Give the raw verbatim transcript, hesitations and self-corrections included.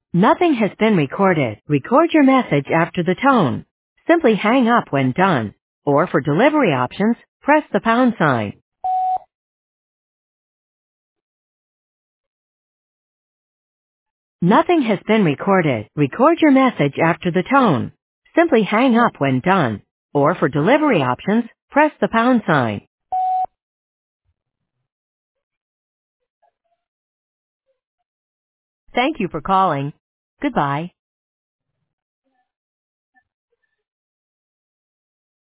Nothing has been recorded. Record your message after the tone. Simply hang up when done. Or for delivery options, press the pound sign. Nothing has been recorded. Record your message after the tone. Simply hang up when done. Or for delivery options, press the pound sign. Thank you for calling. Goodbye.